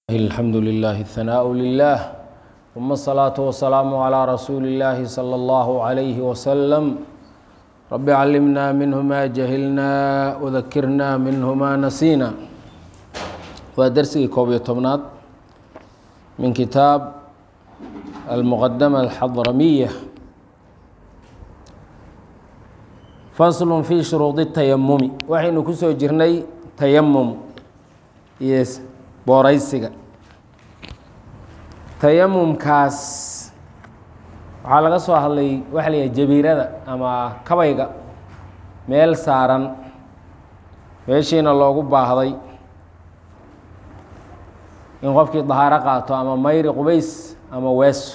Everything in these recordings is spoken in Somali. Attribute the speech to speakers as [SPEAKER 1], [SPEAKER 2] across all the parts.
[SPEAKER 1] الحمد لله الثناء لله ثم الصلاة والسلام على رسول الله صلى الله عليه وسلم رب علمنا منه ما جهلنا وذكرنا منه ما نسينا ودرسي كوبي طبنات من كتاب المقدمة الحضرمية فصل في شروط التيمم وحين كسو جرني تيمم يس booraysiga tayamumkaas waxaa laga soo hadlay waxa la yidhaha jabiirada ama kabayga meel saaran meeshiina loogu baahday in qofkii dahaaro qaato ama mayri qubays ama weeso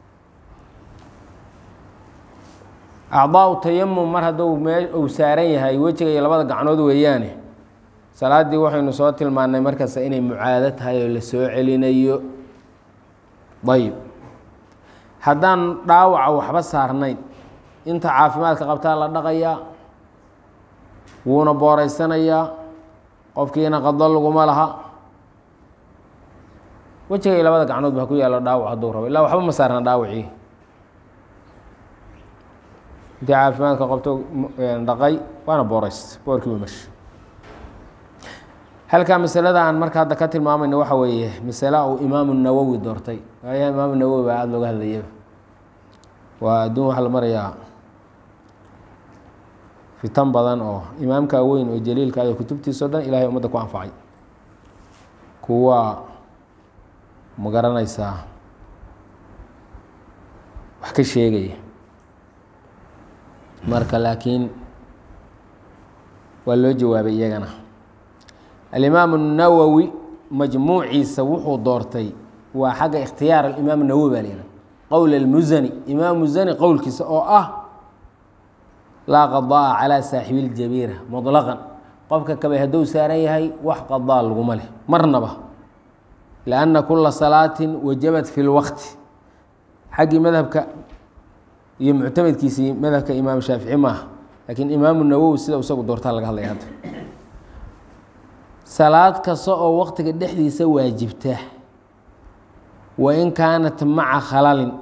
[SPEAKER 1] acdaau tayamum mar hadduu uu saaran yahay wejiga iyo labada gacnood weeyaane salaaddii waxaynu soo tilmaannay markasta inay mucaado tahay oo la soo celinayo dayib haddaan dhaawaca waxba saarnayn inta caafimaadka qabtaa la dhaqayaa wuuna booreysanayaa qofkiina qado laguma laha wejiga iyo labada gacnood ba ku yaallo dhaawac hadduu rabo illaa waxba ma saarna dhaawacii intii caafimaadka qabto dhaqay waana booreyst boorkii wa mash halkaa masalada aan marka hadda ka tilmaamayno waxa weeye masale uu imaamu nawowi doortay waayaha imaamu nawowi baa aada looga hadlayay waa adduun waxaa la marayaa fitan badan oo imaamka weyn oo jaliilka iyo kutubtiisa o dhan ilaahay ummadda ku anfacay kuwa ma garanaysaa wax ka sheegaya marka laakiin waa loo jawaabay iyagana alimaam الnawowi majmuuciisa wuxuu doortay waa xagga ikhtiyaar alimaam nawowi baa layiha qowl اlmusani imaam musani qowlkiisa oo ah laa qadaa calىa saaxibi اljabiira muطlaqan qofka kabay hadduu saaran yahay wax qadaa laguma leh marnaba lianna kula salaatin wajabat fi اlwaqti xaggii madhabka iyo muctamadkiisii madhabka imaam shaafici maaha laakiin imaamu nawowi sida isagu doortaa laga hadlaya hadda salaad kasta oo waqtiga dhexdiisa waajibta wa in kaanat maca khalalin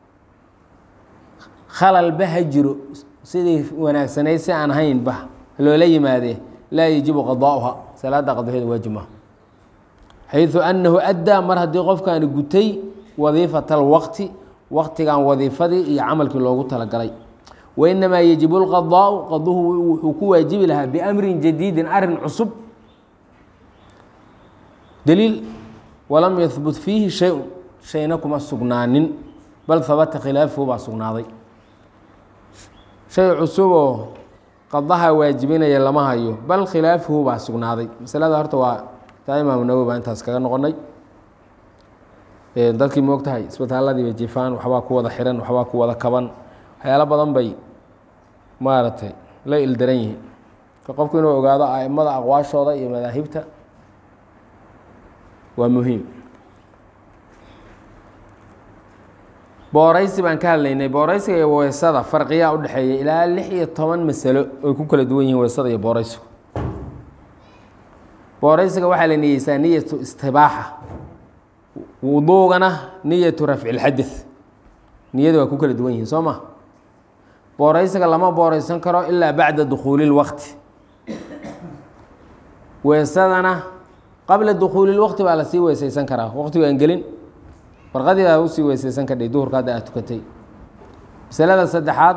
[SPEAKER 1] khalalba ha jiro sidii wanaagsanayd si aan haynba loola yimaadee laa yajibu qadaa'uha salaadda qadaheeda waajib maha xayثu annahu addaa mar haddii qofkaani gutay wadiifata alwaqti waqtigan wadiifadii iyo camalkii loogu talagalay wainamaa yajibu اlqadaa'u qaduhu wuxuu ku waajibi lahaa biamrin jadiidin arin cusub daliil walam yahbut fiihi shay-un shayna kuma sugnaanin bal habata khilaafuhu baa sugnaaday shay cusuboo qadaha waajibinaya lama hayo bal khilaafuhu baa sugnaaday masalada horta waa taa imaamu nawowi baa intaas kaga noqonay dadkii moog tahay isbitaalladii bay jifaan waxbaa ku wada xiran waxbaa ku wada kaban waxyaalo badan bay maaragtay la ildaran yihiin ka qofku inuu ogaado aimada aqwaashooda iyo madaahibta waa muhiim booraysi baan ka hadlaynay booraysiga iyo weesada farqiyaa u dhexeeya ilaa 6 masalo oy ku kala duwan yihiin weesada iyo booraysigu booraysiga waxaa la niyeysaa niyatu istibaaxa wuduugana niyatu rafci اlxadeth niyada waa ku kala duwan yihiin soo ma booraysiga lama booraysan karo ilaa bacda dukhuuli اlwaqti weesadana qabla dukuuli اwaqti baa lasii weysaysan karaa waqtigu aan gelin barqadii aa usii weysaysan kadhay duhurka hadda aad tukatay masalada saddexaad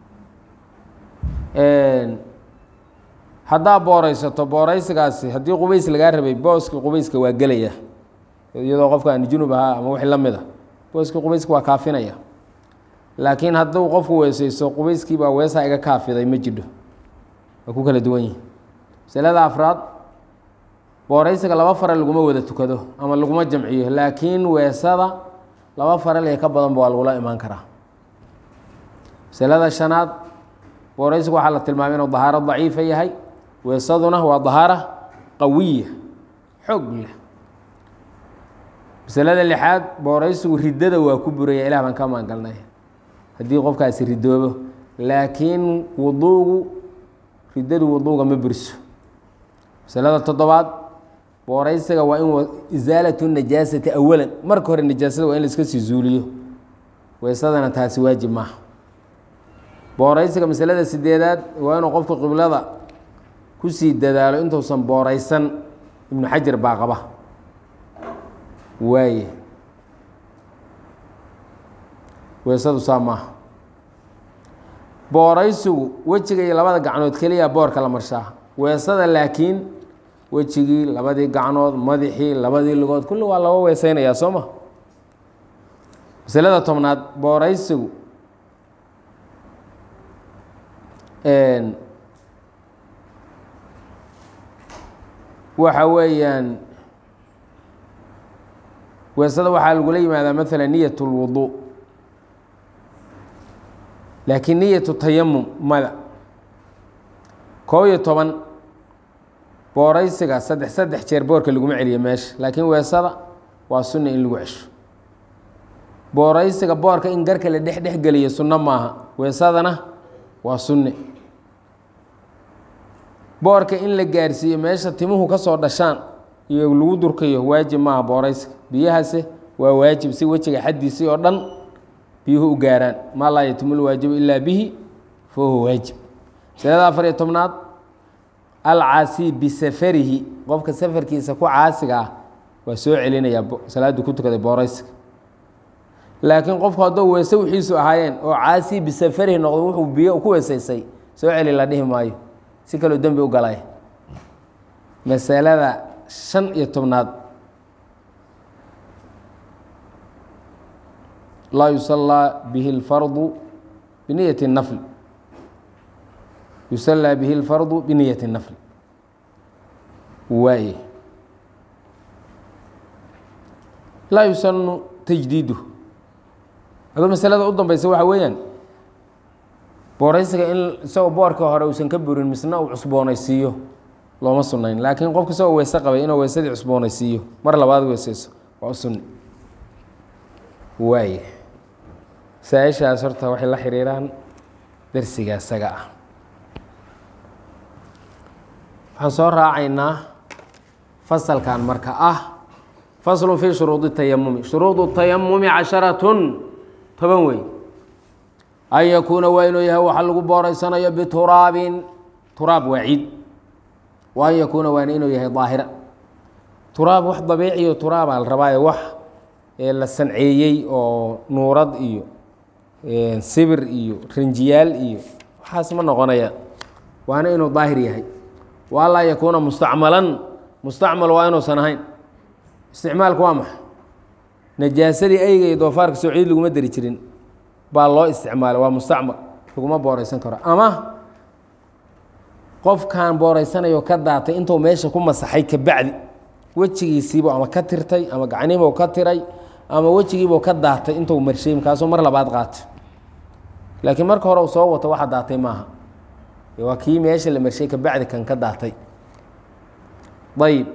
[SPEAKER 1] haddaa booreysato booreysigaasi haddii qubays lagaa rabay booskii qubayska waa gelaya iyadoo qofka aan junub ahaa ama wixii la mid a booskii qubayska waa kaafinaya laakiin hadduu qofku weysayso qubayskii baa weesaa iga kaafiday ma jidho waa ku kala duwan yihin masalada afraad booraysiga 2 faral laguma wada tukado ama laguma jamciyo laakiin weesada 2 faral ee ka badanba waa lagula imaan karaa masalada shanaad booraysigu waxaa la tilmaamay inuu dahaaro daciifa yahay weesaduna waa dahaara qawiya xoog leh masalada lixaad booraysigu riddada waa ku buraya ilah baan ka maangalnay haddii qofkaasi ridoobo laakiin wuduugu riddadu wuduuga ma buriso masalada toddobaad booraysiga waa in isaalatu najaasati awalan marka hore najaasada waa in la iska sii zuuliyo weysadana taasi waajib maaha booraysiga masalada sideedaad waa inuu qofku qiblada kusii dadaalo intuusan booraysan ibnu xajar baa qaba waaye weysadu saa maaha booraysigu wejiga iyo labada gacnood keliya boorka la marshaa weysada laakiin wejigii labadii gacnood madaxii labadii lugood kulli waa laba weysaynayaa soo ma masalada tobnaad booraysigu waxa weeyaan weysada waxaa lagula yimaadaa maala niyat اlwuضuء laakiin niyatu tayamum mada 11 booraysiga saddex jeer boorka laguma celiyo meesha laakiin weesada waa sunna in lagu cesho booraysiga boorka in garka la dhex geliyo sunno maaha weesadana waa sunne boorka in la gaarsiiyo meesha timuhu ka soo dhashaan iyo lagu durkayo waajib maaha booraysiga biyahaase waa waajib si wejiga xaddiisii oo dhan biyuhu u gaaraan maa laa yatimul waajibu ilaa bihi fa huwa waajib masalada 14aad alcaasi bisafarihi qofka safarkiisa ku caasiga ah waa soo celinayaa salaadu ku tukaday booraysiga laakiin qofku hadduu weese wixiisu ahaayeen oo caasi bisafarihi noqdo wuxuu biyo ku weesaysay soo celi la dhihi maayo si kaloo dembi u galay masalada 15aad laa yusallaa bihi اlfardu biniyati الnafl yusallaa bihi اlfardu biniyati الnafl waaye laa yusanu tajdiidu adoo masalada u dambeysa waxaa weeyaan booraysiga in isagoo boorka hore uusan ka burin misna uu cusboonaysiiyo looma sunayn laakiin qofka isagoo weyse qabay inuu weysadii cusboonaysiiyo mar labaad weyseyso waa u sunni waaye saa-ishaas horta waxay la xiriiraan darsiga isaga ah waxaan soo raacaynaa fasalkan marka ah faslu fii shuruudi tayamumi shuruudu tayamumi 10 toban wey an yakuuna waa inuu yahay waxa lagu booreysanayo bituraabin turaab waa ciid wa an yakuuna waana inuu yahay daahira turaab wax dabiiciyo turaabaa la rabaayo wax la sanceeyey oo nuurad iyo sibir iyo rinjiyaal iyo waxaas ma noqonaya waana inuu daahir yahay wa laa yakuuna mustacmalan mustacmal waa inuusan ahayn isticmaalku waa maxa najaasadii ayga iyo doofaarka soo ciid laguma dari jirin baa loo isticmaalay waa mustacmal laguma booreysan karo ama qofkan booreysanayo ka daatay intuu meesha ku masaxay kabacdi wejigiisiibuu ama ka tirtay ama gacnihiibuu ka tiray ama wejigiibuu ka daatay intuu marshay markaasuu mar labaad qaatay laakiin marka hore uu soo wato waxa daatay maaha waa kii meesha la marshay kabacdi kan ka daatay ayb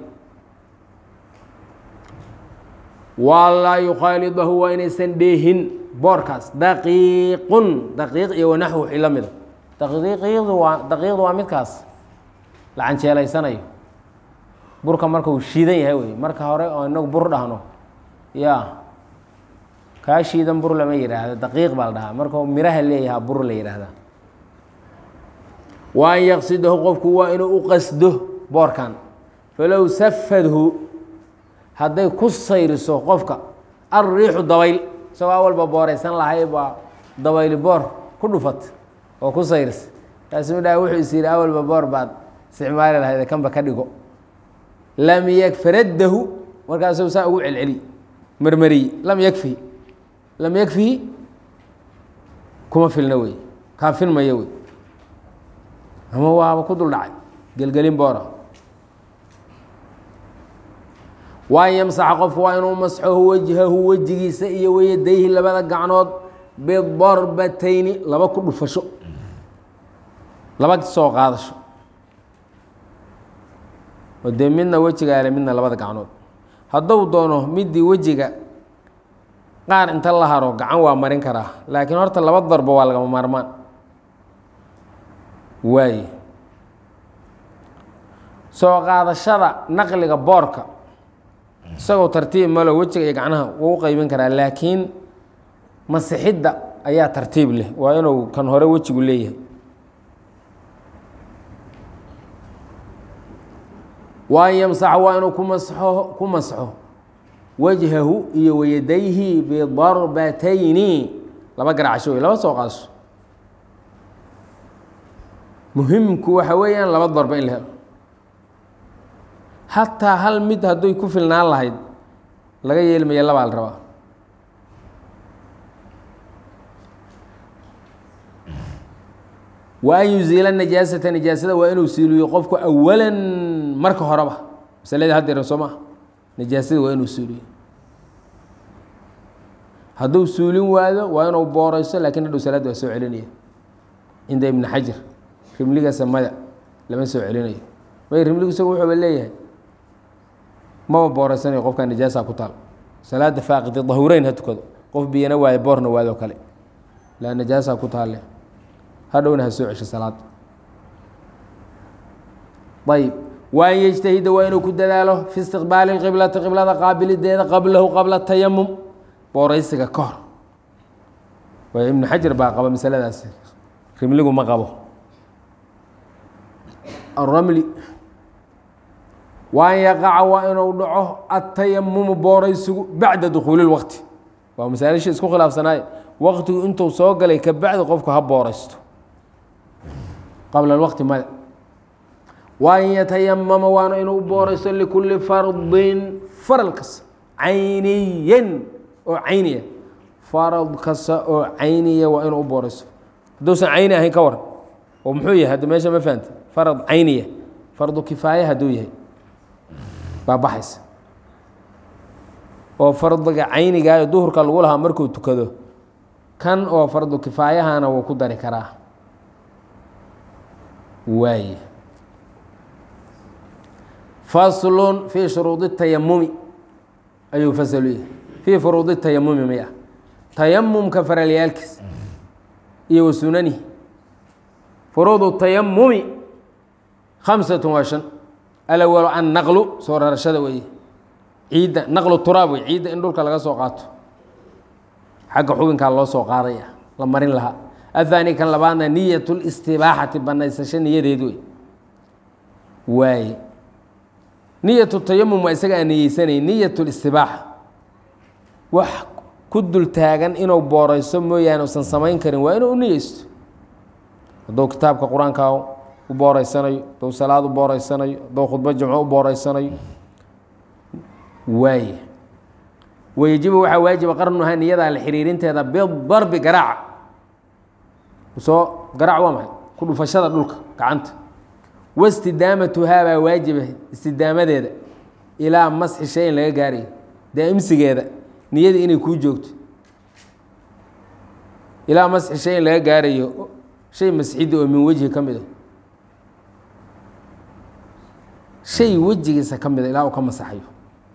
[SPEAKER 1] walaa yukhaalidahu waa inaysan dheehin boorkaas daqiiqun daqiiq iyo wanaxw wixii la mida daqiiqdu waa midkaas la canjeelaysanayo burka marka uu shiidan yahay wey marka hore oo inagu bur dhahno ya kaa shiidan bur lama yidhaahdo daqiiq baa la dhahaa marka miraha leeyahaa bur la yidhaahdaa wa an yaqsidahu qofku waa inuu u qasdo boorkan falow safadhu hadday ku sayriso qofka alriixu dabayl isagoo awalba booreysan lahay baa dabayli boor ku dhufat oo ku sayris kaasuu dhaha wuxuu is yidhi awalba boor baad isticmaali lahayd kanba ka dhigo lam yakfaraddahu markaasuu saa ugu celceli marmariye lam yakfihi kuma filna wey kaafin maya wey ama waaba ku dul dhacay gelgelin boora waa an yamsaxa qofku waa inuu masxohu wajhahu wejigiisa iyo wayadayhi labada gacnood bidarbatayni laba ku dhufasho laba soo qaadasho oo dee midna wejiga ale midna labada gacnood hadduu doono midii wejiga qaar inta la haro gacan waa marin karaa laakiin horta laba darbo waa lagama maarmaan waaye soo qaadashada naqliga boorka isagoo tartiib malo wejiga iyo gacnaha wuu u qaybin karaa laakiin masixidda ayaa tartiib leh waa inuu kan hore wejigu leeyahay waan yamsaxa waa inuu ku masxo wajhahu iyo wayadayhi bidarbatayni laba garacasho wey laba soo qaadasho muhimku waxa weeyaan laba darba in la helo xataa hal mid hadday ku filnaan lahayd laga yeelmaya labaa la rabaa wa an yuziila najaasata najaasada waa inuu suuliyo qofku awalan marka horeba masaladii haddeeran soo maa najaasada waa inuu suuliyo hadduu suulin waayo waa inuu boorayso laakiin hadhow salaadda waa soo celinaya cinda ibni xajar rimligaasa maya lama soo celinayo may rimligu isagu wuxuuba leeyahay maba booraysanayo qofkaa najaasaa ku taal salaada faaqidi dahureyn ha tukado qof biyana waayo boorna waadoo kale laa najaasaa ku taalle hadhowna ha soo cesho salaada ayb wa an yejtahida waa inuu ku dadaalo fi istiqbaali اqiblati qiblada qaabilideeda qablahu qabla tayamum booraysiga ka hor waay ibnu xajar baa qaba masaladaas rimligu ma qabo aramli wa an yaqaca waa inuu dhaco atayamumu booraysigu bacda dukuuli اwaqti waa masaaisha isku khilaafsanaaye waqtigu intuu soo galay ka bacdi qofku ha booraysto qabla اwaqti maya wa an yatayamama waana inuu booraysto likuli fardin faral kasta cayniyan oo cayniya farad kasta oo cayniya waa inuu u booraysto hadduusan cayni ahayn ka waran oo muxuu yahay hadda meesha ma fahamta farad cayniya fardu kifaaya hadduu yahay baa baxaysa oo fardiga caynigaayo duhurka lagu lahaa markuu tukado kan oo fardu kifaayahana wuu ku dari karaa waaye faslun fii shuruudi tayamumi ayuu faslu yahay fii furuudi tayamumi maya tayamumka faralyaalkiis iyo wa sunanihi furuudu tayamumi 5 alawalo an naqlu soo rarashada weeye ciidda naqlu turaab wey ciidda in dhulka laga soo qaato xagga xubinkaa loo soo qaadaya la marin lahaa ahaani kan labaadna niyat listibaaxati banaysasho niyadeed wey waaye niyat tayamum waa isaga aan niyeysanay niyat listibaaxa wax ku dul taagan inuu boorayso mooyaane usan samayn karin waa inuu u niyeysto hadduu kitaabka qur-aanka u booreysanayo hadduu salaad u booreysanayo hadduu khudbo jimco u booreysanayo waaye wayajibu waxaa waajiba qarnuhaa niyadaa la xiriirinteeda bidarbi garaaca soo garaac waa maxay ku dhufashada dhulka gacanta wastidaamatuhaa baa waajiba istidaamadeeda ilaa masxi shayin laga gaarayo daa'imsigeeda niyada inay kuu joogto ilaa masxi shayin laga gaarayo shay masxidda oo min wejhi ka mid a shay wejigiisa ka mida ilaa uu ka masaxayo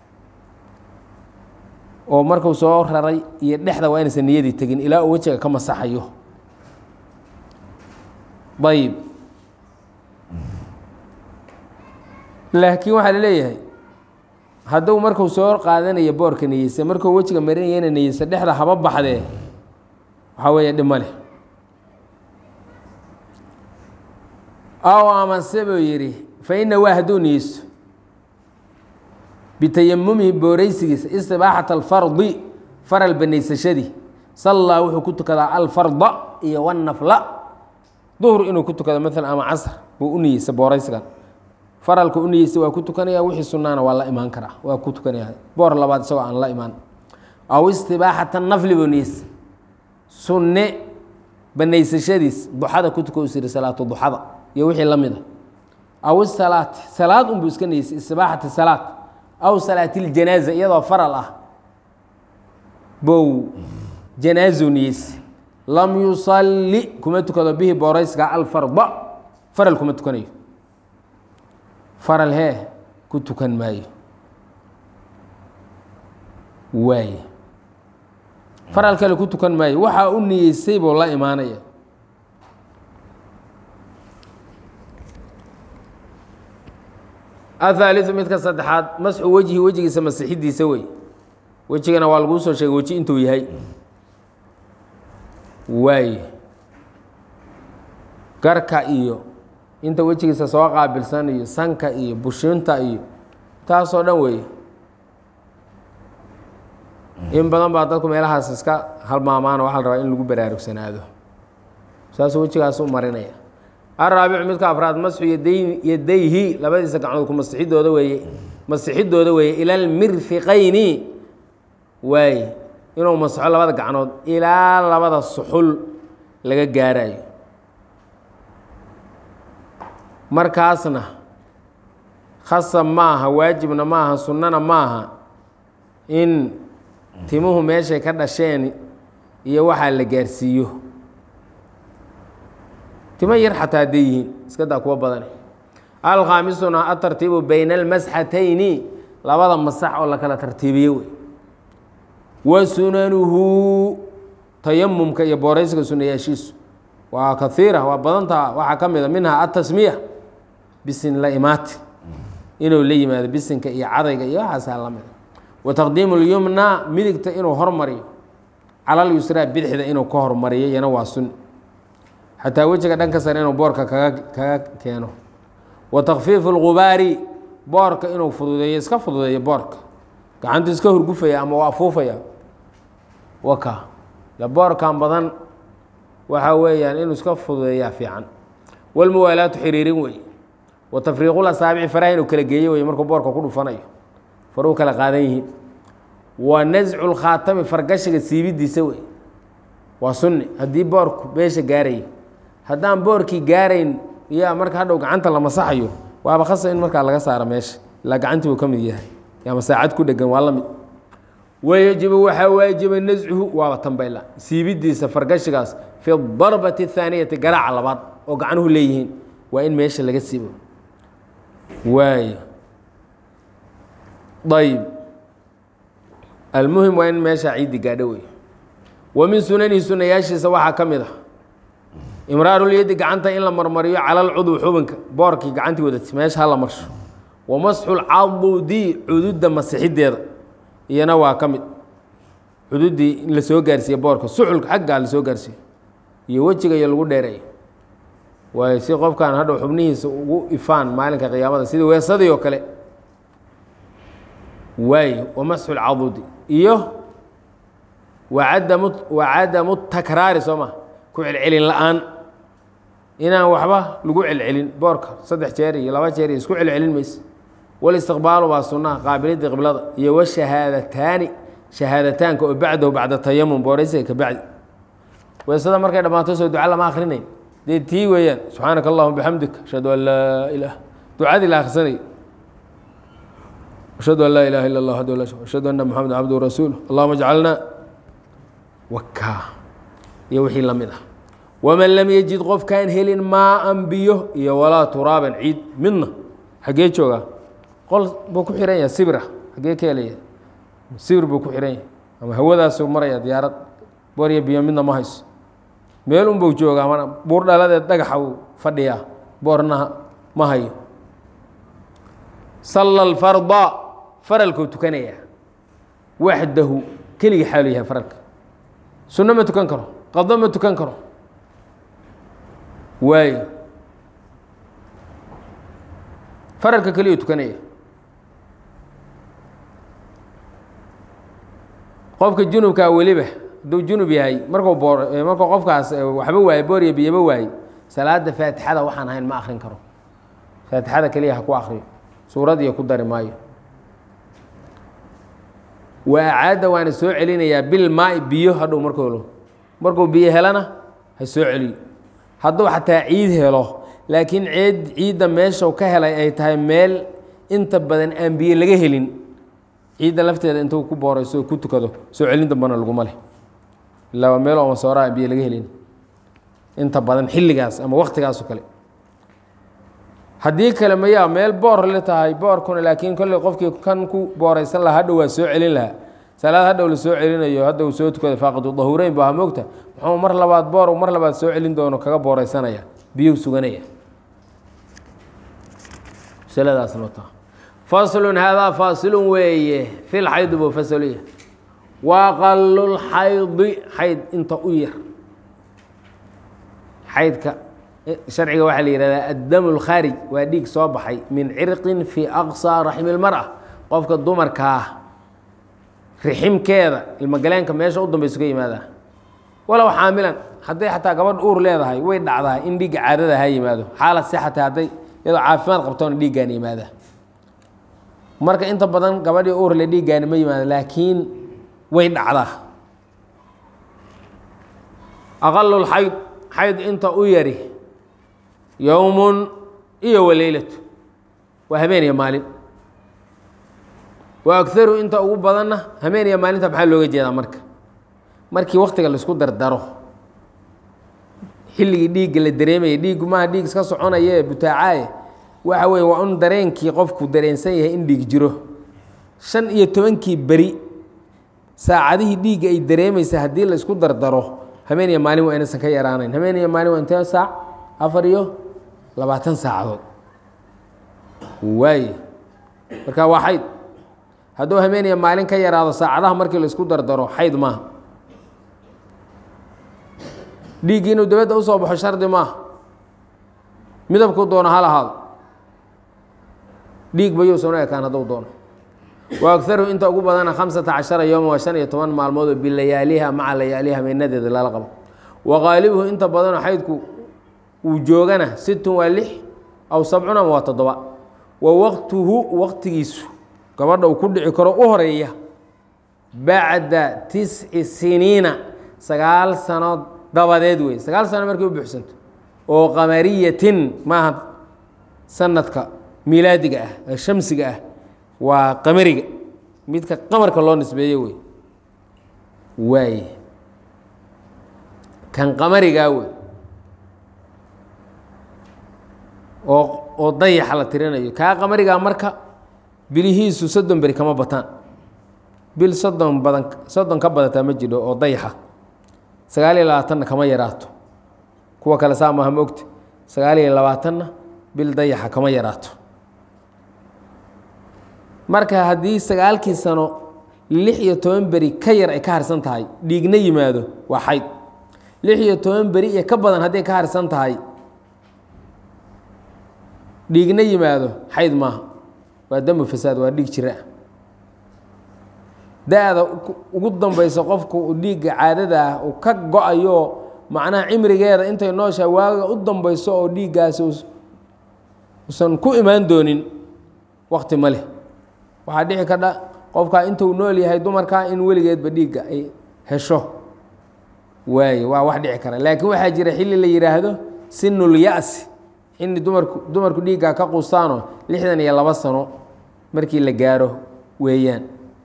[SPEAKER 1] oo markuu soo raray iyo dhexda waa inaysan niyadii tegin ilaa uu wejiga ka masaxayo ayb laakiin waxaa la leeyahay hadduu marku soo qaadanayo boorka niyeysa markuu wejiga marinayana niyeysa dhexda haba baxdee waxaa weeye dhimo leh aw amase buu yidhi fa ina waa hadduu niyeysto bitayamumihi booraysigiisa istibaaxata alfardi faral banaysashadii sallaa wuxuu ku tukadaa alfarda iyo wanafla duhr inuu ku tukado maala ama casr buu u niyeysa booraysigan faralka u niyeysa waa ku tukanaya wixii sunaana waa la imaan karaa waa ku tukanaya boor labaad isagoo aan la imaan aw istibaaxata nafli buu niyeysa sunne banaysashadiis duxada ku tuka usiri salaatu duxada iyo wixii la mida aw salaati salaad unbuu iska niyeysay istibaaxati salaat aw salaatiiljanaaza iyadoo faral ah bow janaazo niyeysa lam yusalli kuma tukado bihi boorayska alfarda faral kuma tukanayo faral hee ku tukan maayo waaye faral kale ku tukan maayo waxaa u niyeysay buu la imaanaya الثالث midka saddexaad masxu wejhi wejigiisa masixidiisa wey wejigana waa lagu soo sheegay weji intuu yahay waay garka iyo inta wejigiisa soo qaabilsan iyo sanka iyo bushinta iyo taasoo dhan weeye in badan baa dadku meelahaas iska halmaamaan waxaa la rabaa in lagu baraarugsanaado saasuu wejigaas u marinaya الرابع midka afraad masxu yadayhi labadiisa gacmood ku masixidooda weeye ila almirfiqayni waay inuu masxo labada gacnood ilaa labada suxul laga gaarayo markaasna khasab maaha waajibna maaha sunnana maaha in timuhu meeshay ka dhasheen iyo waxaa la gaarsiiyo timo yar xataa hadday yihiin iska daa kuwa badane alkhaamisuna atartiibu bayna almasxatayni labada masax oo la kala tartiibiyo wey wa sunanuhu tayamumka iyo booraysiga sunayaashiisu waa kaiira waa badantaa waxaa ka mida minha atasmiya bisin la imaati inuu la yimaado bisinka iyo cadayga iyo waxaasaa la mida wa taqdiimu lyumna midigta inuu hormariyo cala lyusraa bidixda inuu ka hormariyo iyana waa sun xataa wejiga dhanka sare inuu boorka kaga keeno wa takfiifu اlgubaari boorka inuu fududeeyo iska fududeeyo boorka gacantu iska hurgufaya ama waa afuufaya waka la boorkan badan waxaa weeyaan inuu iska fududeeyaa fiican walmuwaalaatu xiriirin wey wa tafriiqu lasaabici faraha inuu kala geeyo wey markuu boorka ku dhufanayo faruu kala qaadan yihiin wa nascu lkhaatami fargashiga siibidiisa wey waa sunni haddii boorku beesha gaarayo haddaan boorkii gaarayn yaa marka hadhow gacanta la masaxayo waaba khasa in markaa laga saaro meesha ilaa gacantii buu ka mid yahay ama saacad ku dhegan waa la mid wayajibu waxaa waajiba nascuhu waaba tanbayla siibidiisa fargashigaas fi darbati اthaaniyati garaaca labaad oo gacanuhu leeyihiin waa in meesha laga siibo waay ayb almuhim waa in meesha ciiddi gaadho wey wa min sunanihi sunayaashiisa waxaa ka mid ah imraarulyadi gacanta in la marmariyo cala alcudw xubinka boorkii gacantii wadati meesha hala marsho wa masxu lcadudi cududda masixideeda iyana waa ka mid cududii in la soo gaarsiiye boorka suxulka xaggaa la soo gaarsiiyo iyo wejiga iyo lagu dheereeyo waayo si qofkan hadhow xubnihiisa ugu ifaan maalinka qiyaamada sidii weesadii oo kale waayo wa masxu lcadudi iyo wacadamu takraari soo ma ku celcelin la-aan inaan waxba lagu celcelin boorka 3 jeer iyo 2 jeer isku celcelin mayse walistiqbaalu waa sunnaha qaabilidda qiblada iyo washahaadataani shahaadataanka oo bacdahu bacda tayamum booraysiga ka bacdi weesada markay dhammaato soo duca lama akhrinayn dee tii weeyaan subxaanaka allahuma bixamdika ashhadu an laa ilaah ducadii la akhrisanay ashhadu an laa ilaaha illa allah waxdahu laa sharika lahu ashhadu anna muxameda cabduhu rasuuluh allahuma ajcalna wakaa iyo wixii la mid ah waman lam yajid qofkaan helin maaan biyo iyo walaa turaaban ciid midna xaggee joogaa qol buu ku xihan yahay sibira xaggee ka helaya sibir buu ku xihan yahay ama hawadaasuu maraya diyaarad boorya biyo midna ma hayso meel unbuu joogaa mana buur dhaladeed dhagaxa uu fadhiyaa boorna ma hayo salla alfarda faralkuu tukanayaa waxdahu keligii xaalu yahay faralka sunno ma tukan karo qado ma tukan karo waayo faralka keliyu tukanaya qofka junubkaa weliba hadduu junub yahay markuu markuu qofkaas waxba waaye boorya biyaba waaye salaada faatixada waxaan ahayn ma akrin karo faatixada keliya ha ku akriyo suurad iyo ku dari maayo waa acaada waana soo celinayaa bilmaai biyo hadhow markuu biyo helana ha soo celiyo hadduu xataa ciid helo laakiin ciidda meeshau ka helay ay tahay meel inta badan aan biyo laga helin ciidda lafteeda intuu ku boorayso ku tukado soo celin dambana laguma leh ilaa waa meel oo masooraa aan biyo laga helin inta badan xilligaas ama waktigaasoo kale haddii kale mayaa meel boor la tahay boorkuna laakiin kolley qofkii kan ku booraysan lahaa hadhow waa soo celin lahaa salaad hadhow la soo celinayo hadhow soo tukada faaqidu dahuureyn baa moogta muxuu mar labaad boor mar labaad soo celin doono kaga booraysanaya biyuu suganaya masaladaasna wata فصل هذا فاصل ويه في الحيض بفصلية وأقل الحيض حيض انت أير حيضك شرعي واحد الدم الخارج واديك صباحي من عرق في أقصى رحم المرأة قفك الضمر كاه رحم كذا المجالين كم يشاء قدام بيسقي ماذا ولو حاملا حتى قبل أور ليه هاي وين دعها إن ديك عادة هاي ماذا حالة صحة هذي إذا عافمات قبطون ديك جاني ماذا marka inta badan gabadhii uur la dhiigaani ma yimaado laakiin way dhacdaa aqalul xayd xayd inta u yari yowmun iyo waleylatu waa habeen iyo maalin wa agaru inta ugu badanna habeen iyo maalinta maxaa looga jeedaa markii waktiga laisku dardaro xilligii dhiigga la dareemaya dhiiggu maaha dhiig iska soconaya ee butaacaaye waxa weeye waa un dareenkii qofku dareensan yahay in dhiig jiro 15 beri saacadihii dhiigga ay dareemaysa haddii la isku dardaro habeen iyo maalin waa inaysan ka yaraanayn habeen iyo maalin waa intee saac 24 saacadood waaye marka waa xayd hadduu habeen iyo maalin ka yaraado saacadaha markii la isku dardaro xayd maaha dhiiggii inuu dabadda u soo baxo shardi maaha midabkuu doono ha lahaado dhiig bayuusan u ekaan hadduu doono wa agaru inta ugu badana 15 yowma waa 15 maalmood oo bilayaaliha maca layaaliha habeenadeeda lala qabo wa qaalibuhu inta badanoo xaydku uu joogana 6 waa 6 aw 7 ama waa 7 wa waqtuhu waqtigiisu gabadha uu ku dhici karo u horeeya bacda 9 siniina 9 sanood dabadeed wey 9 sano markay u buuxsanto oo qamariyatin maaha sanadka miilaadiga ah shamsiga ah waa qamariga midka qamarka loo nisbeeyey wey waaye kan qamarigaa wey oo dayaxa la tirinayo kaa qamarigaa marka bilihiisu 30 beri kama bataan bil 30 ka badataa ma jiro oo dayaxa 29 kama yaraato kuwa kale saa maaha ma ogta 29 bil dayaxa kama yaraato marka haddii 9 sano 16 beri ka yar ay ka harsan tahay dhiigna yimaado waa xayd 16 beri iyo ka badan hadday ka harsan tahay dhiigna yimaado xayd maaha waa damu fasaad waa dhiig jira da-da ugu dambaysa qofku dhiigga caadada ah uu ka go-ayo macnaha cimrigeeda intay nooshahay waaga u dambayso oo dhiiggaasi usan ku imaan doonin waqti ma leh waxaa dhici kadha qofkaa intuu nool yahay dumarkaa in weligeedba dhiigga ay hesho waaye waa wax dhici kara laakiin waxaa jira xilli la yidhaahdo sinul ya-si xilli dumarku dhiiggaa ka quustaano 62 sano markii la gaaro weeyaan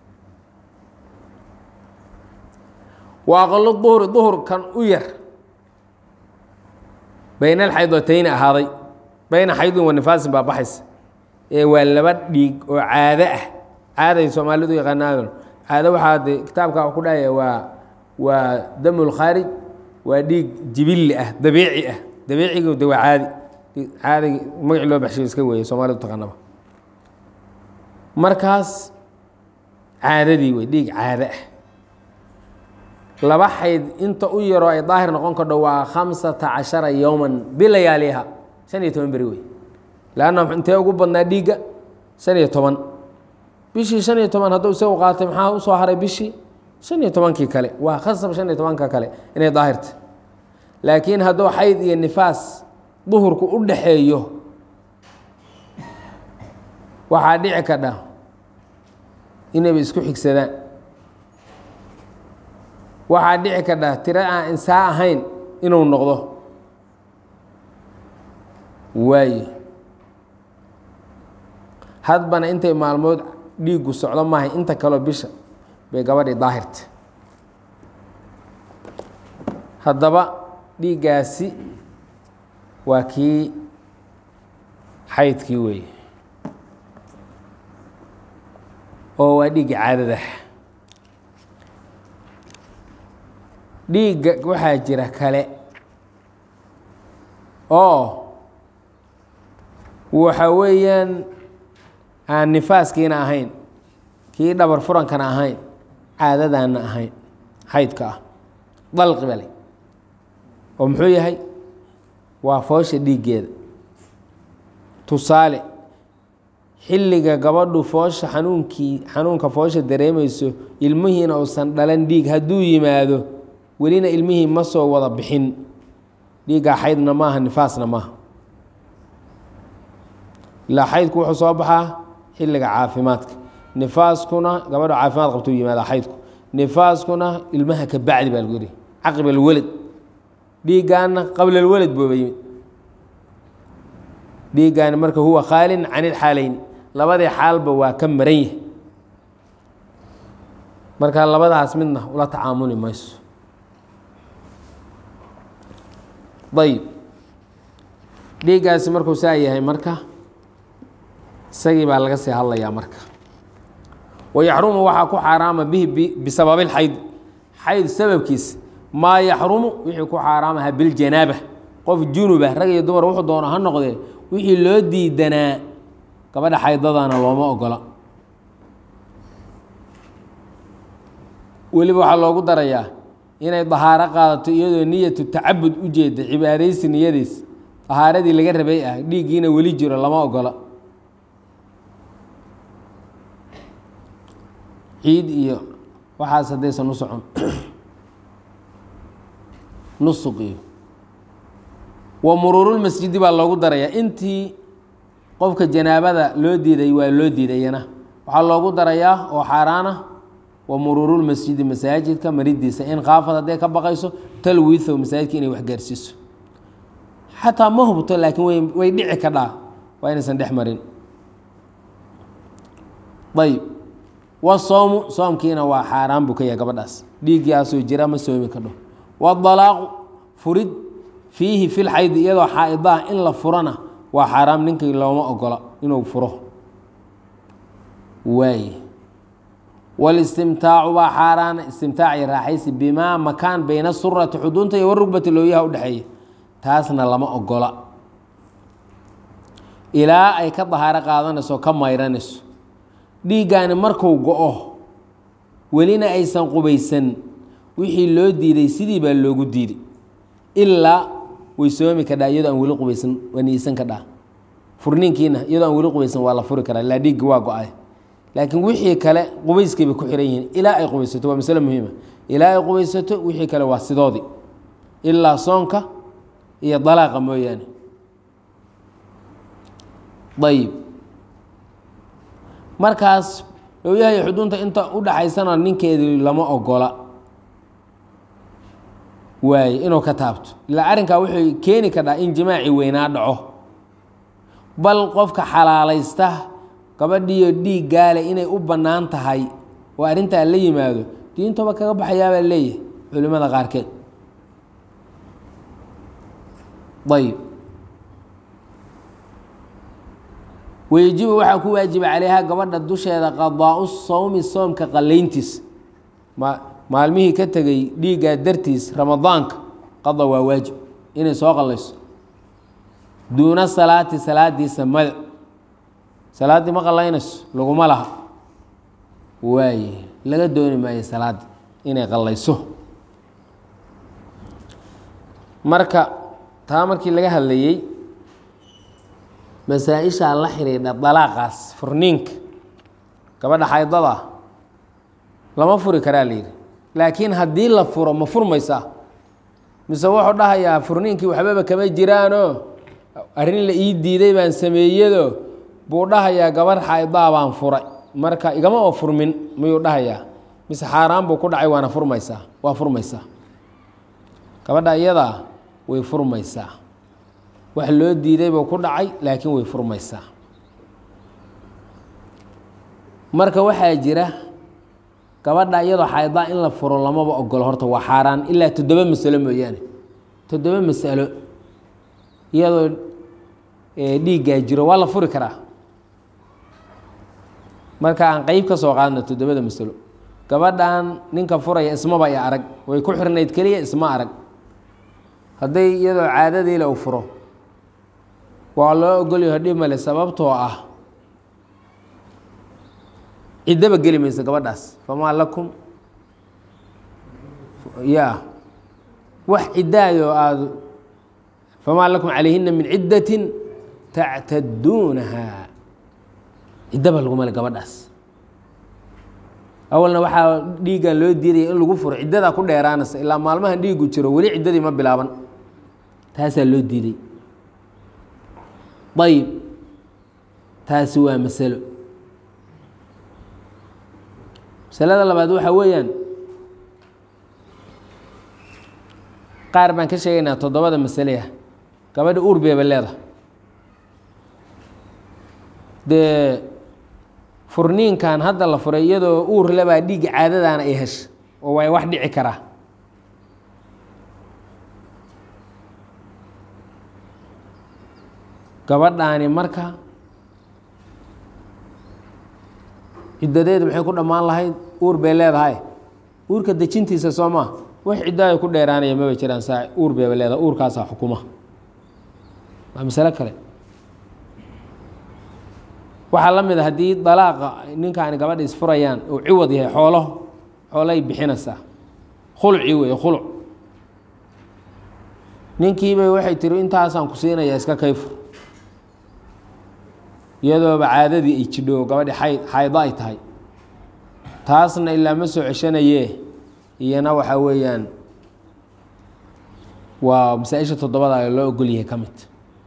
[SPEAKER 1] wa aqalu duhri duhurkan u yar bayna alxaydatayn ahaaday bayna xaydin wa nifaasin baa baxaysa ee waa laba dhiig oo caado ah caaday Soomaalidu yaqaanaan caado waxaa de kitaabka ku dhaya waa damul kharij waa dhiig jibilli ah dabiicigu de waa caadi magac loo baxshay iska weeye Soomaalidu taqaanaba markaas caadadii way dhiig caado ah laba xayd inta u yaro ay daahir noqon karo waa 15 yawman bilayaaliha 15 beri wey laana intee ugu badnaa dhiigga 15 bishii 15 hadduu isagu qaatay maxaa u soo haray bishii 15kii kale waa khasab 15ka kale inay daahirta laakiin hadduu xayd iyo nifaas duhurku u dhaxeeyo waxaa dhici kadha inay isku xigsadaan waxaa dhici kadha tiro aan insaa ahayn inuu noqdo waaye hadbana intay maalmood dhiiggu socdo maahay inta kaloo bisha bay gabadhii daahirta haddaba dhiiggaasi waa kii xaydkii weeye oo waa dhiigga caadada dhiigga waxaa jira kale oo waxa weeyaan aan nifaaskiina ahayn kii dhabar furankana ahayn caadadaana ahayn xaydka ah dalqi bale oo muxuu yahay waa foosha dhiiggeeda tusaale xilliga gabadhu foosha xanuunka foosha dareemayso ilmihiina uusan dhalan dhiig hadduu yimaado welina ilmihii ma soo wada bixin dhiiggaa xaydna maaha nifaasna maaha ilaa xaydku wuxuu soo baxaa xilliga caafimaadka nifaaskuna gabadha caafimaad qabta u yimaada xaydku nifaaskuna ilmaha ka bacdi baa lagu yihi caqib alwalad dhiiggaana qabla alwalad booba yimid dhiiggaani marka huwa khaalin can ilxaalayn labadii xaalba waa ka maran yahay marka labadaas midna ula tacaamuli mayso ayb dhiiggaasi markuu saa yahay marka isagii baa laga sii hadlayaa marka wayaxrumu waxaa ku xaaraama bihi bisababi lxayd xayd sababkiisa maa yaxrumu wixii ku xaaraamaha biljanaaba qof junuba rag iyo dumar wuxuu doona ha noqdee wixii loo diidanaa gabadha xaydadana looma ogola weliba waxaa loogu darayaa inay dahaaro qaadato iyadoo niyatu tacabud u jeeda cibaadaysi niyadiis dahaaradii laga rabay ah dhiiggiina weli jiro lama ogola ciid iyo waxaas haddaysan u socon nusuq iyo wa muruurulmasjidi baa loogu darayaa intii qofka janaabada loo diiday waa loo diidayana waxaa loogu darayaa oo xaaraana wa muruurulmasjidi masaajidka maridiisa in kaafad hadday ka baqayso talwiithow masaajidka inay waxgaarsiiso xataa ma hubto laakiin way dhici kadhaa waa inaysan dhex marin ayb wasoomu soomkiina waa xaaraan buu ka yahay gabadhaas dhiiggaasoo jira ma soomi kadho wadalaaqu furid fiihi fi lxaydi iyadoo xaa-idaah in la furana waa xaaraam ninkii looma ogola inuu furo waay walistimtaacu baa xaaraana istimtaaci raaxaysi bimaa makaan bayna surati xudunta iyo warugbati looyaha udhexeeya taasna lama ogola ilaa ay ka dahaaro qaadanayso ka mayranayso dhiiggaani markuu go-o welina aysan qubaysan wixii loo diiday sidii baa loogu diiday ilaa way soomi kadhaa iyadoo aan weli qubaysan waa niyeysan kadhaa furniinkiina iyadoo aan weli qubaysan waa la furi karaa ilaa dhiiggi waa go-ay laakiin wixii kale qubayskay bay ku xihan yihiin ilaa ay qubaysato waa masale muhiima ilaa ay qubaysato wixii kale waa sidoodii ilaa soonka iyo dalaaqa mooyaane ayib markaas looyahay xudunta inta u dhaxaysana ninkeedii lama ogola waaye inuu ka taabto ilaa arrinkaa wuxuu keeni kadhaa in jimaaci weynaa dhaco bal qofka xalaalaysta gabadhiiyo dhiig gaale inay u bannaan tahay oo arrintaa la yimaado diintoba kaga baxayaabaa leeyahay culimmada qaarkeed ayb wayajibu waxaa ku waajiba calayha gabadha dusheeda qadaau sawmi soomka qalayntiis maalmihii ka tegay dhiiggaa dartiis ramadaanka qada waa waajib inay soo qalayso duuna salaati salaadiisa mada salaaddii ma qalaynayso laguma laha waaye laga dooni maayo salaaddii inay qalayso marka taa markii laga hadlayey masaa-ishaa la xidhiidha dalaaqaas furniinka gabadha xaydada lama furi karaa la yidhi laakiin haddii la furo ma furmaysaa mise wuxuu dhahayaa furniinkii waxbaba kama jiraanoo arrin la ii diiday baan sameeyado buu dhahayaa gabarh xaydaa baan furay marka igama oo furmin miyuu dhahayaa mise xaaraan buu ku dhacay waana furmaysaa waa furmaysaa gabadha iyadaa way furmaysaa wax loo diiday buu ku dhacay laakiin way furmaysaa marka waxaa jira gabadha iyadoo xaydaa in la furo lamaba ogolo horta waa xaaraan ilaa 7 masalo mooyaane 7 masalo iyadoo dhiiggaa jiro waa la furi karaa marka aan qeyb ka soo qaadno 7 masalo gabadhan ninka furaya ismaba ay arag way ku xirnayd keliya isma arag hadday iyadoo caadadiila u furo waa loo ogolyaho dhib male sababtoo ah ciddaba geli maysa gabadhaas famaa lakum ya wax ciddaayo aada famaa lakum calayhina min ciddatin tactaduunaha ciddaba laguma le gabadhaas awalna waxaa dhiiggan loo diidaya in lagu furo ciddadaa ku dheeraanaysa ilaa maalmahan dhiigu jiro weli ciddadii ma bilaaban taasaa loo diiday ayib taasi waa masalo masalada labaad waxaa weeyaan qaar baan ka sheegaynaa 7 masale ah gabadha uur beeba leedahay dee furniinkan hadda la furay iyadoo uur lebaa dhiig caadadaana ay hesha oo way wax dhici karaa gabadhaani marka ciddadeedu maxay ku dhammaan lahayd uur bay leedahay uurka dejintiisa soo maa wax ciddaayo ku dheeraanaya maba jiraan saa uur bayba leedahay uurkaasaa xukuma waa masalo kale waxaa la mid a haddii dalaaqa ninkaani gabadha isfurayaan uu ciwad yahay xoolay bixinaysaa khulci weeye khuluc ninkiibay waxay tiri intaasaan ku siinayaa iska kayfur iyadooba caadadii ay jidho gabadhi xaydo ay tahay taasna ilaa ma soo ceshanayee iyana waxaa weeyaan waa masaa-isha 7 loo ogol yahay ka mid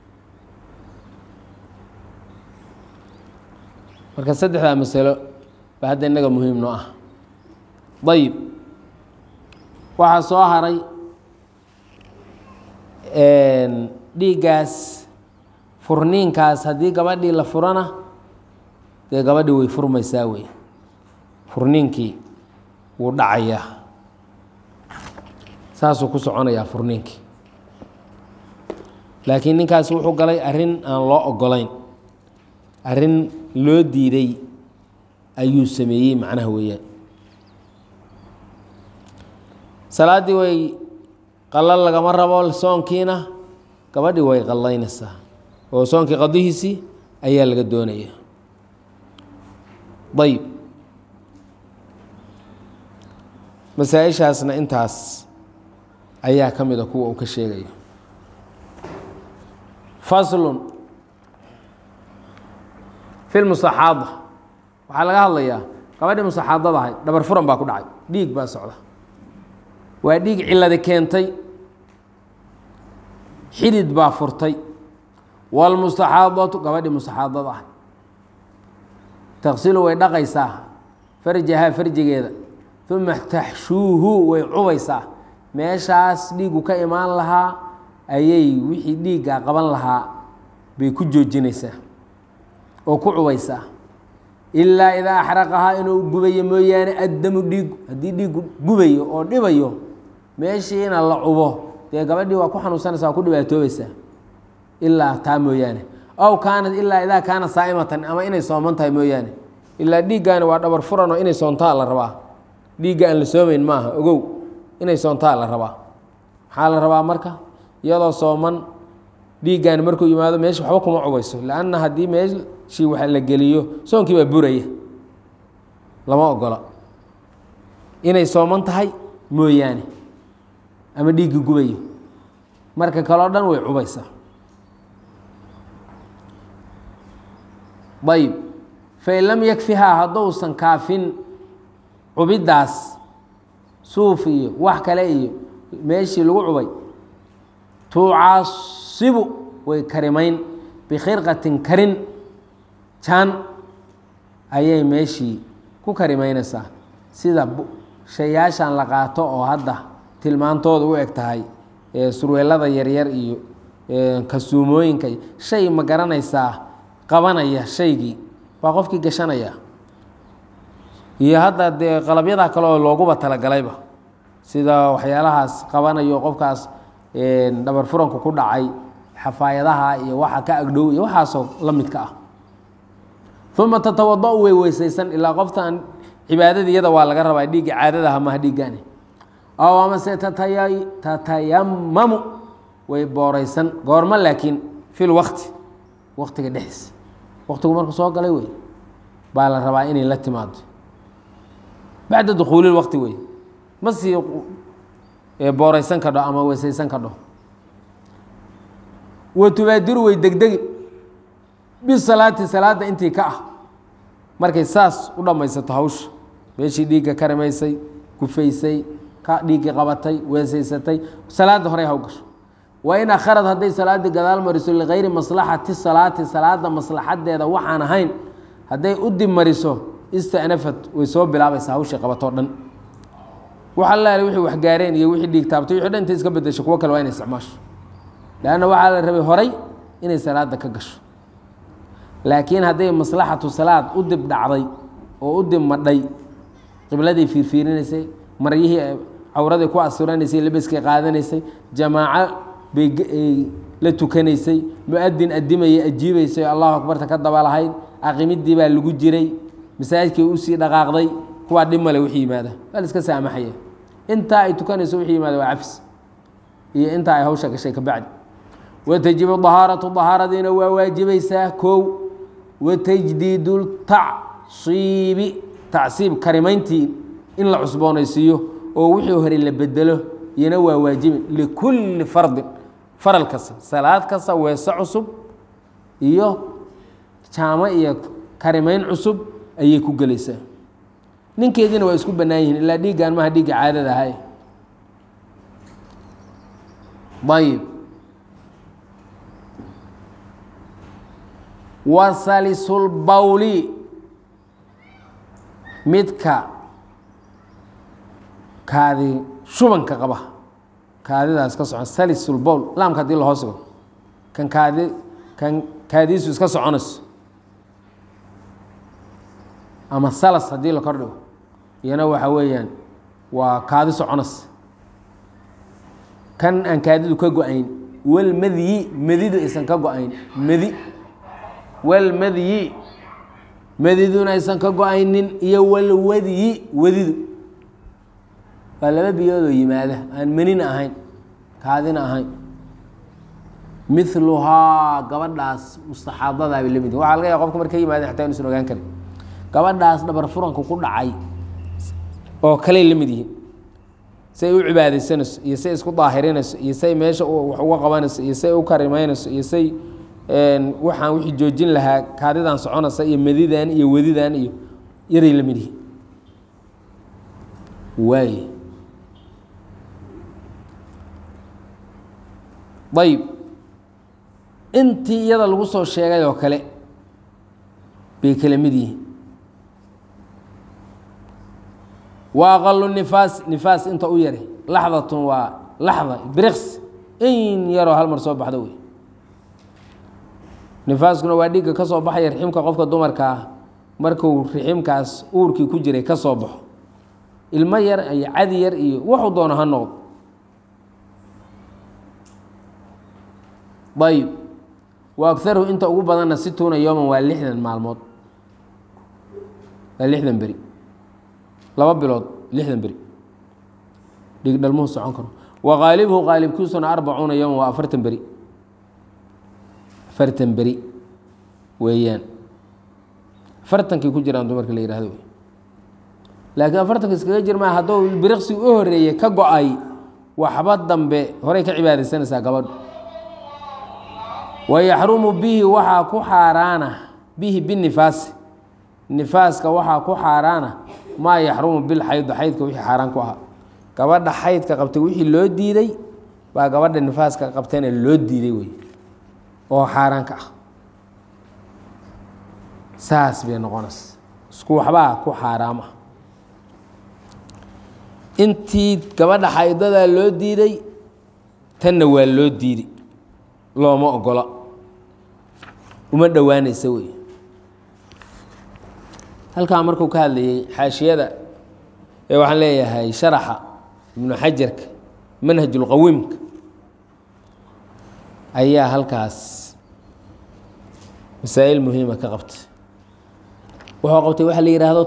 [SPEAKER 1] marka 3daa masalo ba hadda innaga muhiim noo ah ayib waxaa soo haray dhiiggaas furniinkaas haddii gabadhii la furana dee gabadhii way furmaysaa wey furniinkii wuu dhacayaa saasuu ku soconayaa furniinkii laakiin ninkaas wuxuu galay arrin aan loo ogolayn arrin loo diiday ayuu sameeyey macnaha weeyaan salaaddii way qalal lagama rabo soonkiina gabadhii way qallaynaysaa oo soonkii qadihiisii ayaa laga doonaya ayib masaa-ishaasna intaas ayaa ka mid a kuwa uu ka sheegayo faslun fi lmusaxaada waxaa laga hadlayaa gabadhii musaxaadada ahayd dhabar furan baa ku dhacay dhiig baa socda waa dhiig ciladi keentay xidid baa furtay wاlmustaxaadatu gabadhii mustaxaadada ahayd taqsilu way dhaqaysaa farjahaa farjigeeda uma taxshuuhu way cubaysaa meeshaas dhiigu ka imaan lahaa ayay wixii dhiigga qaban lahaa bay ku joojinaysaa oo ku cubaysaa ilaa idaa axraqahaa inuu gubayo mooyaane addamu dhiigu haddii dhiigu gubayo oo dhibayo meeshiina la cubo dee gabadhii waa ku xanuunsanaysa waa ku dhibaatoobaysaa ilaa taa mooyaane ow kaanat ilaa idaa kaana saa'imatan ama inay sooman tahay mooyaane ilaa dhiiggaani waa dhabar furan oo inay soontaa la rabaa dhiigga aan la soomayn maaha ogow inay soontaa la rabaa maxaa la rabaa marka iyadoo sooman dhiiggaani markuu yimaado meesha waxba kuma cubayso lanna haddii meeshii wax la geliyo soonkii baa buraya lama ogola inay sooman tahay mooyaane ama dhiiggi gubayo marka kaleo dhan way cubaysaa ayb fain lam yakfihaa hadduusan kaafin cubiddaas suuf iyo wax kale iyo meeshii lagu cubay tucaasibu way karimayn bikhirqatin karin jaan ayay meeshii ku karimaynaysaa sida shayaashan la qaato oo hadda tilmaantooda u eg tahay surweelada yaryar iyo kasuumooyinka shay ma garanaysaa qabanaya shaygii baa qofkii gashanaya iyo hadda dee qalabyadaa kale oo looguba talagalayba sida waxyaalahaas qabanayo qofkaas dhabar furanku ku dhacay xafaayadaha iyo waxa ka agdhow iyo waxaasoo la midka ah uma tatawada-u way weysaysan ilaa qoftaan cibaadadii iyada waa laga rabaa dhiigga caadadaha maha dhiiggaani aw amase tatayamamu way booraysan goormo laakiin fil waqtiga dhexdiisa waqtigu marku soo galay wey baa la rabaa inay la timaado bacda dukhuuli waqti wey ma sii booraysan kadho ama weesaysan kadho wa tubaadiru way degdegi bisalaati salaada intii ka ah markay saas u dhammaysato hawsha meeshii dhiigga ka rimaysay gufaysay ka dhiiggii qabatay weesaysatay salaadda horey haw gasho wa in akharad hadday salaaddii gadaal mariso ligayri maslaxati salaati salaada maslaxadeeda waxaan ahayn hadday u dib mariso istanafat way soo bilaabaysaa hawshii qabatoo dhan waxa la wixii wax gaareen iyo wixii dhiig taabtay wixii dhan intay iska bedesho kuwa kale waa inay isticmaasho laanna waxaa la rabay horay inay salaada ka gasho laakiin hadday maslaxatu salaad u dib dhacday oo u dib madhay qibladii fiirfiirinaysay maryihii cawradii ku asturanaysay labiskay qaadanaysay jamaaco bay la tukanaysay mu-adin adimayay ajiibaysay allahu akbarta ka daba lahayd aqimidii baa lagu jiray masaajidkii usii dhaqaaqday kuwaa dhib male wixii yimaada waa la iska saamaxaya intaa ay tukanayso wixii yimaada waa cafis iyo intaa ay hawsha gashay ka bacdi watajibu dahaaratu dahaaradiina waa waajibaysaa kow watajdiidu tacsiibi tacsiib karimayntii in la cusboonaysiiyo oo wixii hore la bedelo iyana waa waajibin likulli fardin faral kasta salaad kasta weese cusub iyo jaamo iyo karimayn cusub ayay ku gelaysaa ninkeediina waa isku bannaan yihiin ilaa dhiiggaan maha dhiigga caadada ahay ayib wasalisulbawli midka kaadi shubanka qaba kaadidaas ka socon salisulbowl laamka hadii la hoos dhigo kan kaadiisu iska soconayso ama salas haddii la kor dhigo iyana waxa weeyaan waa kaadi soconas kan aan kaadidu ka go-ayn walmadyi medidu aysan ka go-ayn medi walmadyi mediduna aysan ka go-aynin iyo walwadyi wadidu waa laba biyoodoo yimaada aan menina ahayn kaadina ahayn miluhaa gabadhaas mustaxaadadaa bay lamid waxa laga yaaba qofka marka yimaada xataa inuusan ogaan karin gabadhaas dhabar furanka ku dhacay oo kaley la mid yihiin say u cibaadaysanayso iyo say isku daahirinayso iyo say meesha wax uga qabanayso iyo say u karimaynayso iyo say waxaan wixii joojin lahaa kaadidan soconaysa iyo medidan iyo wadidan iyo yaday la mid yihiin waay ayb intii iyada lagu soo sheegay oo kale bay kala mid yihiin wa aqalu nifaas nifaas inta u yari laxdatun waa laxda briks in yaroo hal mar soo baxda wey nifaaskuna waa dhiigga ka soo baxaya riximka qofka dumarka ah markuu riximkaas uurkii ku jiray ka soo baxo ilmo yar iyo cadi yar iyo wuxuu doono ha noqdo ayb wa agaruhu inta ugu badanna 60 yooman waa 60 maalmood waa 60 beri 2 bilood 60 beri dhiig dhalmuhu socon karo wa qaalibuhu qaalibkiisuna 40 yooman waa 40 beri 40 beri weeyaan 40kii ku jiraan dumarka la yihahdo wey laakiin 40 iskaga jirmaa hadduu biriqsi u horeeyey ka go-ay waxba dambe horey ka cibaadaysanaysaa gabadhu wayaxrumu bihi waxaa ku xaaraana bihi binifaasi nifaaska waxaa ku xaaraana maa yaxrumu bilxayd xaydka wixii xaaraan ku ahaa gabadha xaydka qabtay wixii loo diiday baa gabadha nifaaska qabtayna loo diiday wey oo xaaraanka ah saas bay noqonaysa isku waxbaa ku xaaraam ah intii gabadha xaydadaa loo diiday tanna waa loo diiday looma ogola uma dhowaanaysa wey halkaa markuu ka hadlayay xaashiyada ee waxaan leeyahay sharaxa ibnu xajarka manhajulqawiimka ayaa halkaas masaa'il muhiima ka qabtay wuxuu qabtay waxa la yidhaahdo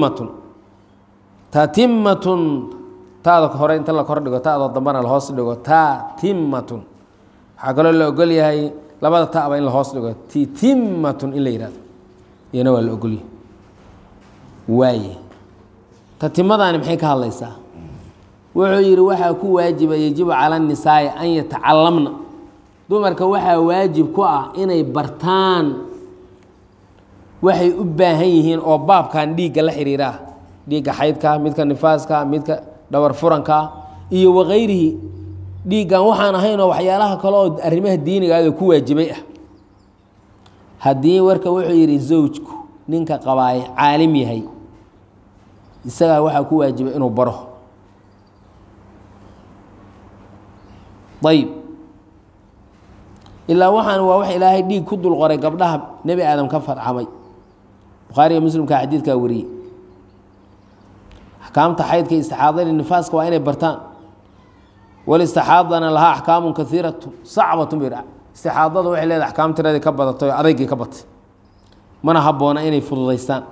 [SPEAKER 1] tatimmatun taada hore inta la kor dhigo taadoo dambana la hoos dhigo tatimmatun waxaa kaloo la ogol yahay labada ta'ba in la hoos dhigo titimmatun in la yihahdo iyana waa la ogolyahay waaye تتمضان محي كهالليسا وعير وحا كو واجب يجب على النساء أن يتعلمن dumarka waxaa waajib ku ah inay bartaan waxay u baahan yihiin oo baabkan dhiigga la xiriira dhiigga xaydka midka nifaaska midka dhawar furanka iyo waqayrihi dhiiggan waxaan ahayn oo waxyaalaha kale oo arrimaha diiniga ah ku waajibay ah haddii warka wuxuu yiri zawjku ninka qabaay caalim yahay isaga waxaa ku waajibay inuu baro طيب إلا وحن ووحي إلهي ديك كدو الغري قبلها نبي آدم كفر عمي بخاري مسلم كحديث كوري أحكام تحيد كاستحاضة للنفاس كوائن برتان والاستحاضة لها أحكام كثيرة صعبة برع استحاضة وحي لها أحكام ترى كبت أريكي كبت من أحبونا إني فضيستان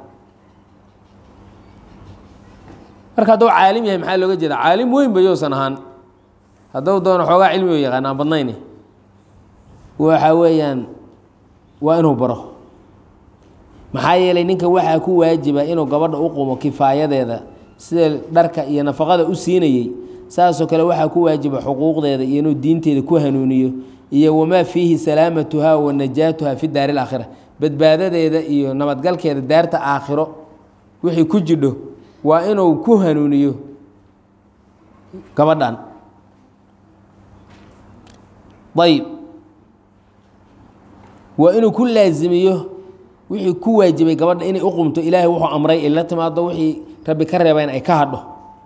[SPEAKER 1] مركا عالم يا محل لو جدا عالم وين بيوسن هان هذا دون حوغا علمي ويغانا بنيني waxa weeyaan waa inuu baro maxaa yeelay ninka waxa ku waajiba inuu gabadha u qumo kifaayadeeda sida dharka iyo nafaqada u siinayay saasoo kale waxa ku waajiba xuquuqdeeda iyo inuu diinteeda ku hanuuniyo iyo wama fihi salaamatuha wa najatuha fi daar al-aakhirah badbaadadeeda iyo nabadgalkeeda daarta aakhiro wixii ku jidho waa inuu ku hanuuniyo gabadhan طيب وإنه كل لازميه وحي كواجبي قبل إني أقمت إلهي وحو أمري إلا تماضى وحي ربي كربين أي كهده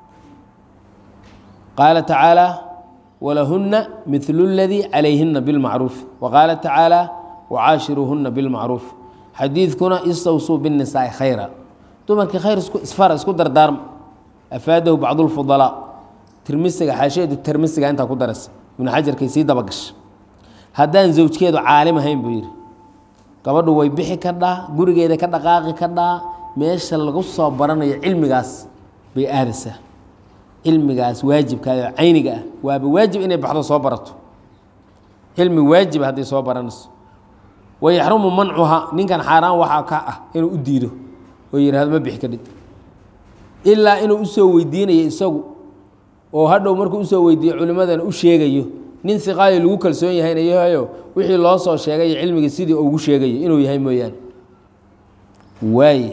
[SPEAKER 1] قال تعالى ولهن مثل الذي عليهن بالمعروف وقال تعالى وعاشروهن بالمعروف حديث كنا استوصوا بالنساء خيرا ثم خير اسفار اسكدر دارم أفاده بعض الفضلاء ترمسك حاشية الترمسك أنت كدرس من حجر كيسيد بقش هدان زوج كيدو عالم هين بير gabadhu way bixi kadhaa gurigeeda ka dhaqaaqi kadhaa meesha lagu soo baranayo cilmigaas bay aadaysaa cilmigaas waajibka ayniga ah waa waajib inay baxdo soo barato cilmi waajib hadii soo baranayso way yahrumu man'uha ninkan xaraan waxa ka ah inuu u diido oo yiraahdo ma bixi kadib illa inuu u soo weydiinayo isagu oo hadhow markuu u soo weydiiyo culimadana u sheegayo nin siqaayo lagu kalsoon yahay inayo wixii loo soo sheegay cilmiga sidii uu ugu sheegay inuu yahay mooyaan way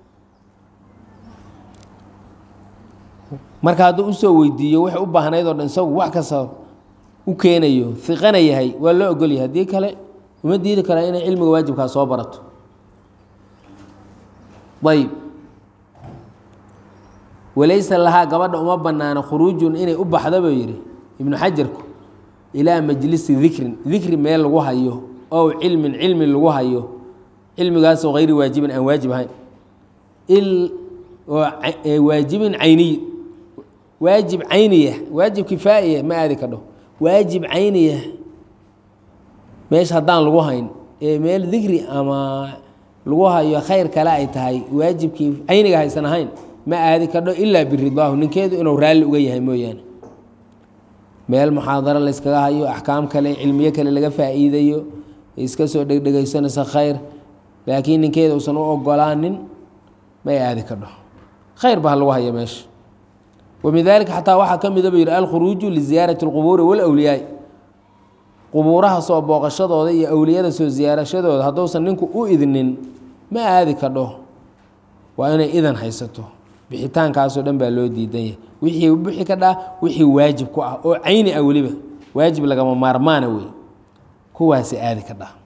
[SPEAKER 1] marka haduu u soo weydiiyo wax u baahnayd oo dhan isagu wax ka soo u keenayo fiqana yahay waa loo ogol yahay hadii kale uma diidi kara inay cilmiga waajibka soo barato طيب وليس لها قبض أما بنانا خروج إني أبح ذا بيري ابن حجركم إلى مجلس ذكر ما لغوها أيه أو علم لغوها أيه علم قاس غير واجب أو واجب هاي واجب عيني واجب عينية واجب كفاية ما هذا كده واجب عينية ماش هدان لغوها ميل ذكري أما لغوها أيه خير كلاء هاي واجب كيف عيني هاي سنهين ما هذا كده إلا بالرضاه نكيد إنه رال وجيه هاي مويان meel muxaadara la iskaga hayo ahkaam kale cilmiye kale laga faa'iideeyo iska soo dhagdhagaysanaysa khayr laakiin ninkeeda uusan u ogolaanin ma yaadi ka dhaho khayr baa lagu hayo meesha ومن حتى waxa kamid ah yiri al-khuruj li ziyarati al-qubur wal awliya quburaha soo booqashadooda iyo awliyada soo ziyaarashadooda hadoosan ninku u idinin ma aadi ka dhaho waa inay idan haysato bixitaankaas oo dhan baa loo diidan yahay wixii bixi ka dhaa wixii waajib ku ah oo ayni ah waliba waajib laga maarmaan way kuwaasi aadi ka dhaa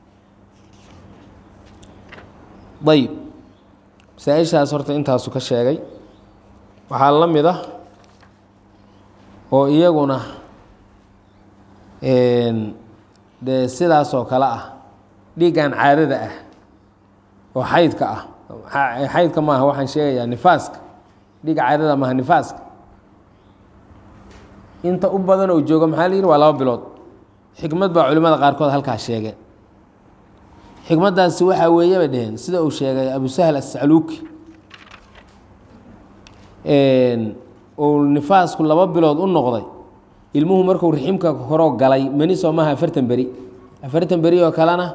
[SPEAKER 1] dayib saayishaas horta intaasu ka sheegay waxa la mid ah oo iyaguna de sidaas oo kala ah dhiigan caadada ah oo xaydka ah xaydka ma aha waxaan sheegayaa nifaaska dhiig caadada ma aha nifaaska inta u badan oo jooga maxaa la yiri waa 2 bilood xikmad baa culimada qaar kood halka sheegay xikmadaasi waxa weeye badeen sida uu sheegay Abu Sahl as-Sa'luki oo nifaasku 2 bilood u noqday ilmuhu markuu riximka horo galay mani Soomaha 40 bari oo kalena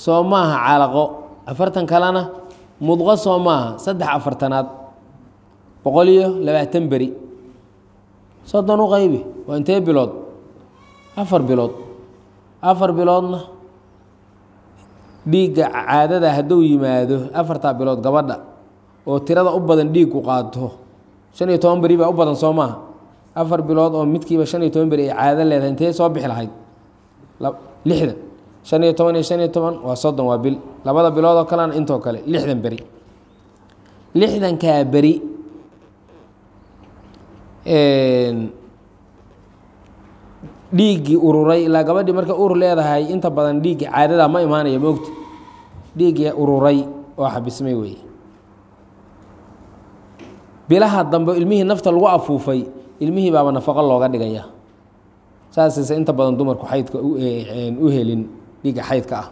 [SPEAKER 1] Soomaha calaqo 40 kalena mudqa Soomaha 3 afartanaad 120 beri soddon u qaybi waa intee bilood 4 bilood 4 biloodna dhiigga caadada hadduu yimaado 4 bilood gabadha oo tirada u badan dhiiggu qaato 15 beri baa u badan soo maaha 4 bilood oo midkiiba 15 beri ay caado leedahay intee soo bixi lahayd 60 15 waa 30 waa bil labada bilood oo kalena intoo kale 60 beri 60kaa beri dhiiggii ururay ilaa gabadhii marka urur leedahay inta badan dhiiggii caadada ma imaanaya moogta dhiiggii ururay oo xabismay weeye bilaha dambe ilmihii nafta lagu afuufay ilmihii baaba nafaqo looga dhigaya saasayse inta badan dumarku xaydka u helin dhiigga xaydka ah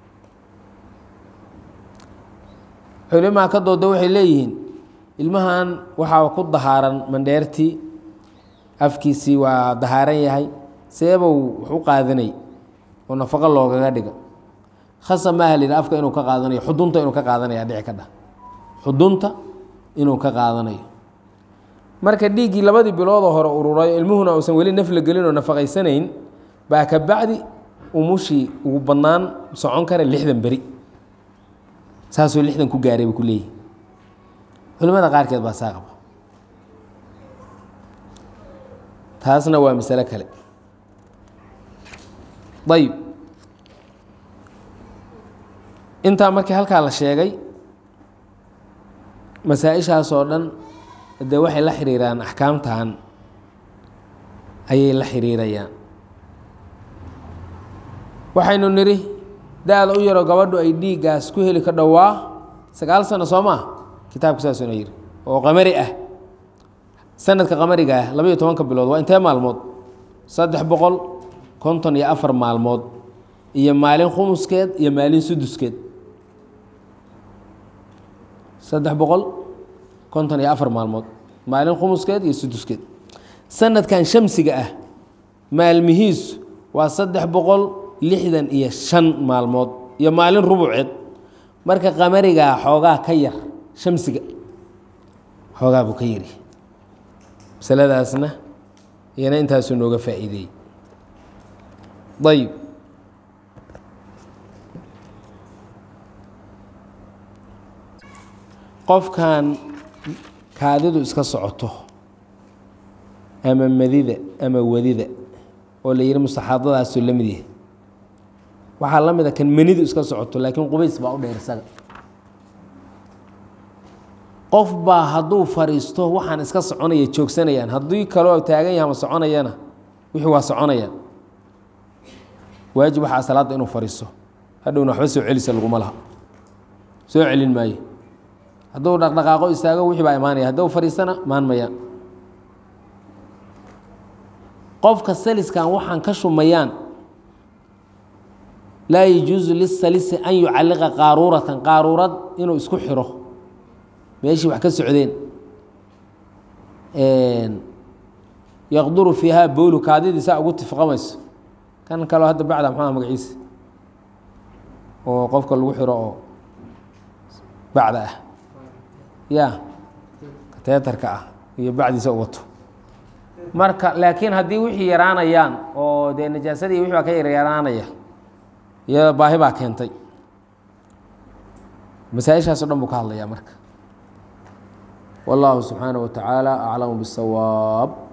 [SPEAKER 1] culimaa ka dooda waxay leeyihiin ilmahan waxaa ku dahaaran mandheertii afkiisii waa dahaaran yahay seebow wax u qaadanay oo nafaqo loogaga dhiga khasa maaha lidhi afka inuu ka qaadanayo xudunta inuu ka qaadanaya dhici ka dhah xudunta inuu ka qaadanayo marka dhiiggii labadii biloodoo hore ururay ilmuhuna uusan weli nafla gelin oo nafaqaysanayn baa ka bacdi umushii ugu badnaan socon kara 60 beri saasuu 60 ku gaaray buu ku leeyahy culimada qaarkeed baa saa qaba taasna waa masalo kale ayib intaa markii halkaa la sheegay masaa-ishaas oo dhan dee waxay la xiriiraan axkaamtan ayay la xiriirayaan waxaynu nidhi da-da u yaro gabadhu ay dhiiggaas ku heli ka dhowaa 9 sano soo maa kitaabku saasuna yidhi oo qamari ah sanadka qamariga ah 12 bilood waa intee maalmood 354 maalmood iyo maalin khumuskeed iyo maalin suduskeed 354 maalmood maalin khumuskeed iyo suduskeed sanadkan shamsiga ah maalmihiisu waa 365 maalmood iyo maalin rubuceed marka qamarigaa xoogaa ka yar shamsiga xoogaa buu ka yari masaladaasna iyana intaasuu nooga faa'iideeyey ayib qofkan kaadidu iska socoto ama madida ama wadida oo la yihi mustaxaadadaasuu la mid yahay waxaa la mid a kan manidu iska socoto laakiin qubays baa u dheer isaga qof baa hadduu fariisto waxaan iska soconaya joogsanayaan haddii kaloo taagan yahay ama soconayana wixii waa soconayaan waajib waxaa salaadda inuu fariisto hadhowna waxba soo celisa laguma laha soo celin maayo hadduu dhaqdhaqaaqo istaago wixii baa imaanaya hadduu fariistana maanmayaan qofka saliskan waxaan ka shumayaan laa yajuusu lisalisi an yucalliqa qaaruuratan qaaruurad inuu isku xiro meeshii wax ka socdeen yaqduru fiihaa bowlu kaadidii saa ugu tifqamayso kan kaloo hadda bacda maxaa magaciisa oo qofka lagu xiro oo bacda ah ya kateetarka ah iyo bacdiisa u wato marka laakiin haddii wixii yaraanayaan oo dee najaasadii wixii baa ka yaraanaya iyada baahi baa keentay masaa-ishaaso dhan buu ka hadlayaa marka والله سبحانه وتعالى أعلم بالصواب.